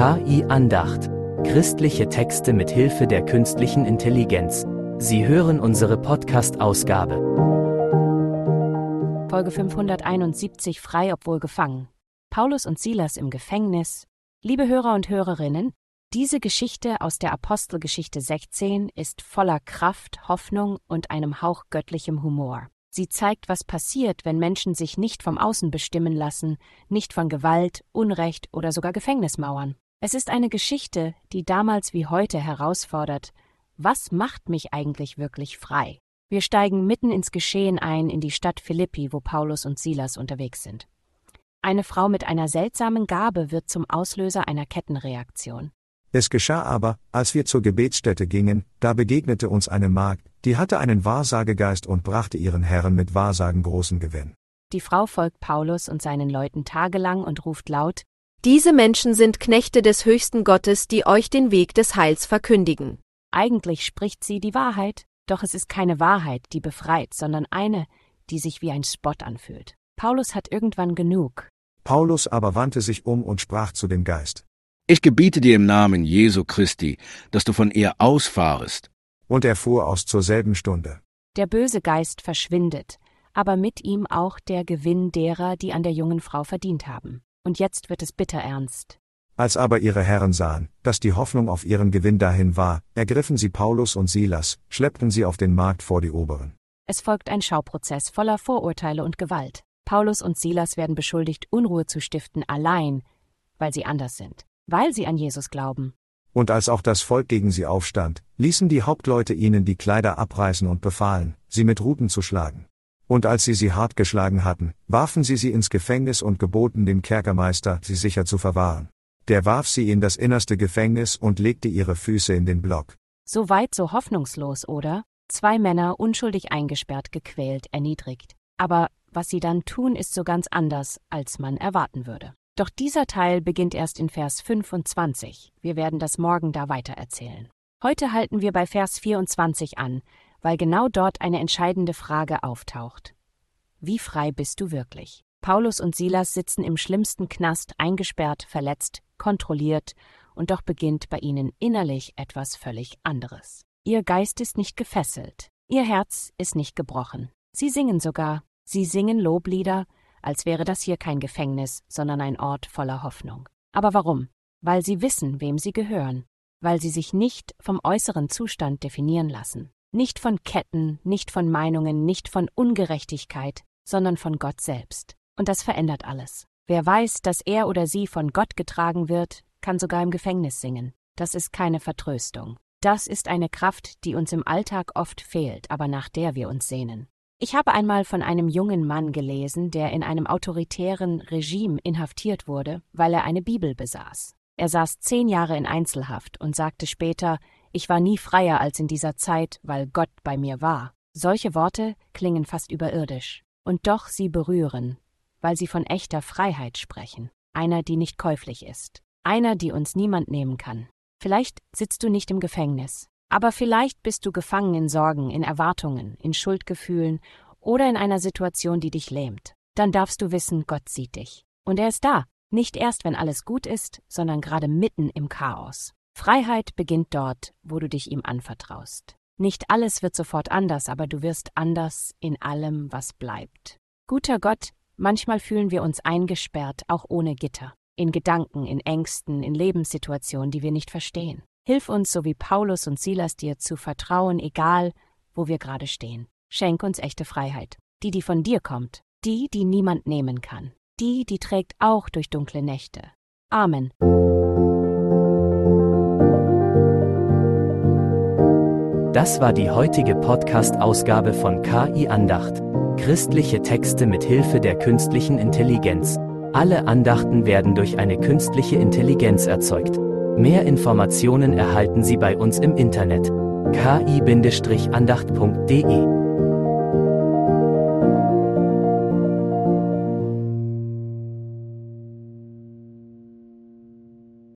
KI Andacht. Christliche Texte mit Hilfe der künstlichen Intelligenz. Sie hören unsere Podcast-Ausgabe. Folge 571 Frei, obwohl gefangen. Paulus und Silas im Gefängnis. Liebe Hörer und Hörerinnen, diese Geschichte aus der Apostelgeschichte 16 ist voller Kraft, Hoffnung und einem Hauch göttlichem Humor. Sie zeigt, was passiert, wenn Menschen sich nicht vom Außen bestimmen lassen, nicht von Gewalt, Unrecht oder sogar Gefängnismauern. Es ist eine Geschichte, die damals wie heute herausfordert: Was macht mich eigentlich wirklich frei? Wir steigen mitten ins Geschehen ein in die Stadt Philippi, wo Paulus und Silas unterwegs sind. Eine Frau mit einer seltsamen Gabe wird zum Auslöser einer Kettenreaktion. Es geschah aber, als wir zur Gebetsstätte gingen, da begegnete uns eine Magd, die hatte einen Wahrsagegeist und brachte ihren Herren mit Wahrsagen großen Gewinn. Die Frau folgt Paulus und seinen Leuten tagelang und ruft laut: Diese Menschen sind Knechte des höchsten Gottes, die euch den Weg des Heils verkündigen. Eigentlich spricht sie die Wahrheit, doch es ist keine Wahrheit, die befreit, sondern eine, die sich wie ein Spott anfühlt. Paulus hat irgendwann genug. Paulus aber wandte sich um und sprach zu dem Geist: Ich gebiete dir im Namen Jesu Christi, dass du von ihr ausfahrest. Und er fuhr aus zur selben Stunde. Der böse Geist verschwindet, aber mit ihm auch der Gewinn derer, die an der jungen Frau verdient haben. Und jetzt wird es bitterernst. Als aber ihre Herren sahen, dass die Hoffnung auf ihren Gewinn dahin war, ergriffen sie Paulus und Silas, schleppten sie auf den Markt vor die Oberen. Es folgt ein Schauprozess voller Vorurteile und Gewalt. Paulus und Silas werden beschuldigt, Unruhe zu stiften, allein, weil sie anders sind, weil sie an Jesus glauben. Und als auch das Volk gegen sie aufstand, ließen die Hauptleute ihnen die Kleider abreißen und befahlen, sie mit Ruten zu schlagen. Und als sie hart geschlagen hatten, warfen sie ins Gefängnis und geboten dem Kerkermeister, sie sicher zu verwahren. Der warf sie in das innerste Gefängnis und legte ihre Füße in den Block. So weit, so hoffnungslos, oder? 2 Männer unschuldig eingesperrt, gequält, erniedrigt. Aber was sie dann tun, ist so ganz anders, als man erwarten würde. Doch dieser Teil beginnt erst in Vers 25. Wir werden das morgen da weitererzählen. Heute halten wir bei Vers 24 an, weil genau dort eine entscheidende Frage auftaucht. Wie frei bist du wirklich? Paulus und Silas sitzen im schlimmsten Knast, eingesperrt, verletzt, kontrolliert, und doch beginnt bei ihnen innerlich etwas völlig anderes. Ihr Geist ist nicht gefesselt, ihr Herz ist nicht gebrochen. Sie singen sogar, sie singen Loblieder, als wäre das hier kein Gefängnis, sondern ein Ort voller Hoffnung. Aber warum? Weil sie wissen, wem sie gehören, weil sie sich nicht vom äußeren Zustand definieren lassen. Nicht von Ketten, nicht von Meinungen, nicht von Ungerechtigkeit, sondern von Gott selbst. Und das verändert alles. Wer weiß, dass er oder sie von Gott getragen wird, kann sogar im Gefängnis singen. Das ist keine Vertröstung. Das ist eine Kraft, die uns im Alltag oft fehlt, aber nach der wir uns sehnen. Ich habe einmal von einem jungen Mann gelesen, der in einem autoritären Regime inhaftiert wurde, weil er eine Bibel besaß. Er saß 10 Jahre in Einzelhaft und sagte später: Ich war nie freier als in dieser Zeit, weil Gott bei mir war. Solche Worte klingen fast überirdisch. Und doch sie berühren, weil sie von echter Freiheit sprechen. Einer, die nicht käuflich ist. Einer, die uns niemand nehmen kann. Vielleicht sitzt du nicht im Gefängnis. Aber vielleicht bist du gefangen in Sorgen, in Erwartungen, in Schuldgefühlen oder in einer Situation, die dich lähmt. Dann darfst du wissen, Gott sieht dich. Und er ist da. Nicht erst, wenn alles gut ist, sondern gerade mitten im Chaos. Freiheit beginnt dort, wo du dich ihm anvertraust. Nicht alles wird sofort anders, aber du wirst anders in allem, was bleibt. Guter Gott, manchmal fühlen wir uns eingesperrt, auch ohne Gitter. In Gedanken, in Ängsten, in Lebenssituationen, die wir nicht verstehen. Hilf uns, so wie Paulus und Silas, dir zu vertrauen, egal, wo wir gerade stehen. Schenk uns echte Freiheit. Die von dir kommt. Die niemand nehmen kann. Die trägt auch durch dunkle Nächte. Amen. Das war die heutige Podcast-Ausgabe von KI Andacht. Christliche Texte mit Hilfe der künstlichen Intelligenz. Alle Andachten werden durch eine künstliche Intelligenz erzeugt. Mehr Informationen erhalten Sie bei uns im Internet: ki-andacht.de